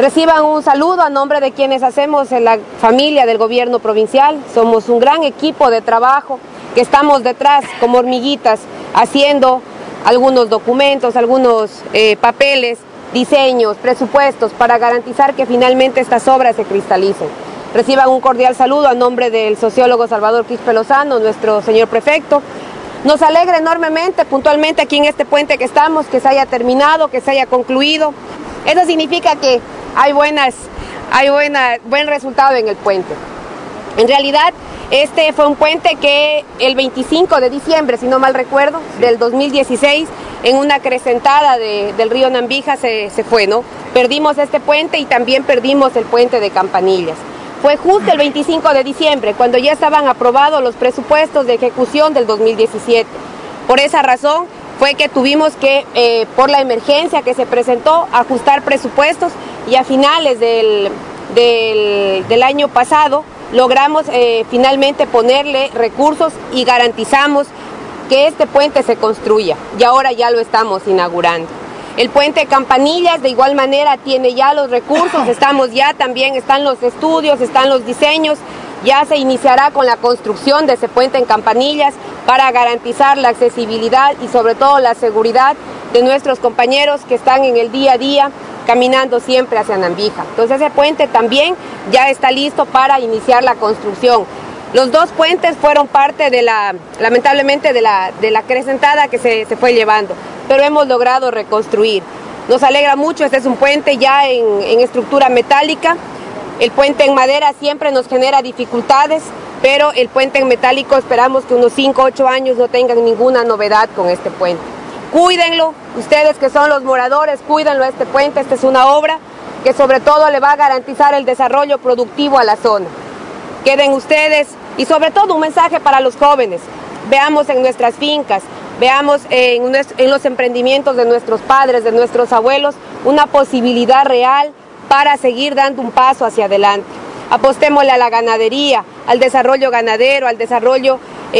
Reciban un saludo a nombre de quienes hacemos en la familia del gobierno provincial. Somos un gran equipo de trabajo que estamos detrás como hormiguitas haciendo algunos documentos, algunos papeles, diseños, presupuestos para garantizar que finalmente estas obras se cristalicen. Reciban un cordial saludo a nombre del sociólogo Salvador Quispe Lozano, nuestro señor prefecto. Nos alegra enormemente, puntualmente aquí en este puente que estamos, que se haya terminado, que se haya concluido. Eso significa que hay buen resultado en el puente. En realidad, este fue un puente que el 25 de diciembre, si no mal recuerdo, del 2016, en una acrecentada del río Nambija se fue, ¿no? Perdimos este puente y también perdimos el puente de Campanillas. Fue justo el 25 de diciembre, cuando ya estaban aprobados los presupuestos de ejecución del 2017. Por esa razón fue que tuvimos que, por la emergencia que se presentó, ajustar presupuestos y a finales del año pasado logramos finalmente ponerle recursos y garantizamos que este puente se construya y ahora ya lo estamos inaugurando. El puente Campanillas de igual manera tiene ya los recursos, están los estudios, están los diseños, ya se iniciará con la construcción de ese puente en Campanillas para garantizar la accesibilidad y sobre todo la seguridad de nuestros compañeros que están en el día a día caminando siempre hacia Nambija. Entonces ese puente también ya está listo para iniciar la construcción. Los dos puentes fueron parte lamentablemente de la acrecentada que se fue llevando, pero hemos logrado reconstruir. Nos alegra mucho, este es un puente ya en estructura metálica. El puente en madera siempre nos genera dificultades, pero el puente en metálico esperamos que unos 5 o 8 años no tengan ninguna novedad con este puente. Cuídenlo, ustedes que son los moradores, cuídenlo este puente, esta es una obra que sobre todo le va a garantizar el desarrollo productivo a la zona. Queden ustedes y sobre todo un mensaje para los jóvenes, veamos en nuestras fincas, veamos en los emprendimientos de nuestros padres, de nuestros abuelos, una posibilidad real para seguir dando un paso hacia adelante. Apostémosle a la ganadería, al desarrollo ganadero, al desarrollo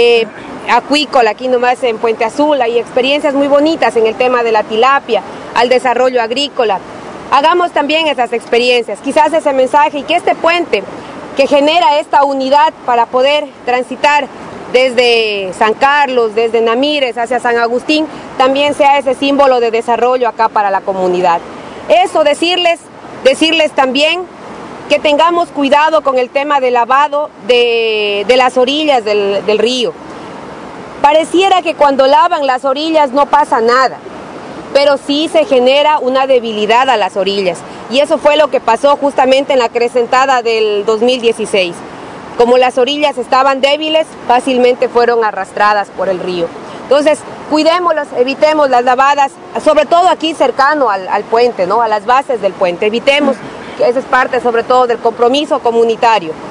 acuícola, aquí nomás en Puente Azul hay experiencias muy bonitas en el tema de la tilapia, al desarrollo agrícola. Hagamos también esas experiencias, quizás ese mensaje y que este puente que genera esta unidad para poder transitar desde San Carlos, desde Namírez hacia San Agustín, también sea ese símbolo de desarrollo acá para la comunidad. Eso, decirles también que tengamos cuidado con el tema del lavado de las orillas del río. Pareciera que cuando lavan las orillas no pasa nada, pero sí se genera una debilidad a las orillas. Y eso fue lo que pasó justamente en la acrecentada del 2016. Como las orillas estaban débiles, fácilmente fueron arrastradas por el río. Entonces, cuidémoslos, evitemos las lavadas, sobre todo aquí cercano al puente, ¿no? A las bases del puente. Evitemos, que esa es parte sobre todo del compromiso comunitario.